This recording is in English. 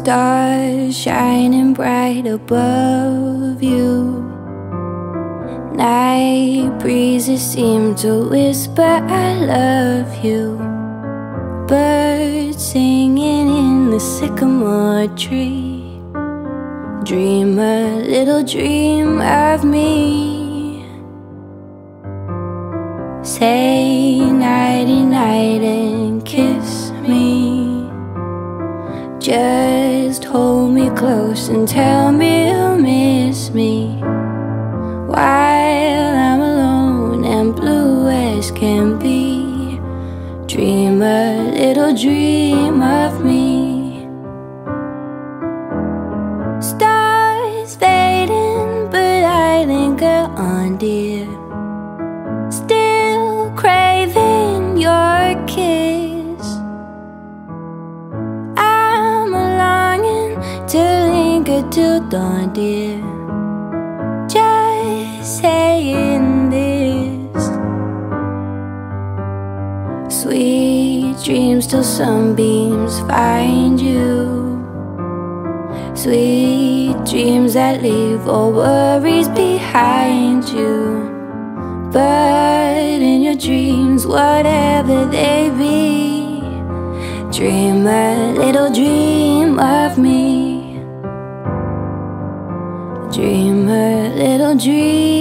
Stars shining bright above you. Night breezes seem to whisper I love you. Birds singing in the sycamore tree. Dream a little dream of me. Say nighty night and kiss me. Just hold me close and tell me you'll miss me. While I'm alone and blue as can be, dream a little dream of me. Stars fading, but I linger on, dear. Still craving your kiss. I'm longing to linger till dawn, dear. Just saying this. Sweet dreams till sunbeams find you. Sweet dreams that leave all worries behind you. But in your dreams, whatever they be, dream a little dream of me. Dream a little dream